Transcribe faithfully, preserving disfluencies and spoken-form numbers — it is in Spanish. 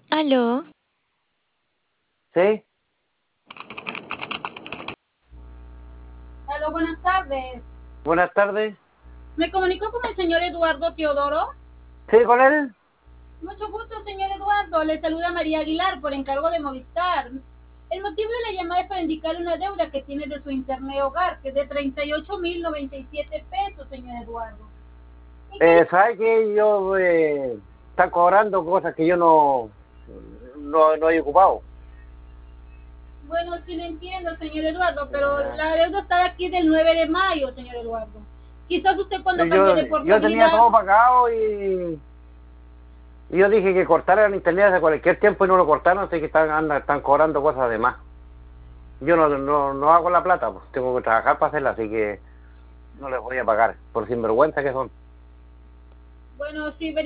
Aló, ¿Sí? Aló, buenas tardes. Buenas tardes. Me comunico con el señor Eduardo Teodoro. ¿Sí, con él? Mucho gusto, señor Eduardo. Le saluda María Aguilar por encargo de Movistar. El motivo de la llamada es para indicarle una deuda que tiene de su internet hogar, que es de treinta y ocho mil noventa y siete pesos, señor Eduardo. ¿Y qué? Eh, ¿sabe que yo eh, están cobrando cosas que yo no, no, no he ocupado? Bueno, sí lo entiendo, señor Eduardo, pero Ah. la deuda está aquí del nueve de mayo, señor Eduardo. Quizás usted cuando cambie Yo, de yo tenía portabilidad. todo pagado y, y yo dije que cortaran internet hace cualquier tiempo y no lo cortaron, así que están, andan, están cobrando cosas de más. Yo no, no, no hago la plata, pues tengo que trabajar para hacerla, así que no les voy a pagar, por sinvergüenza que son. Bueno, sí,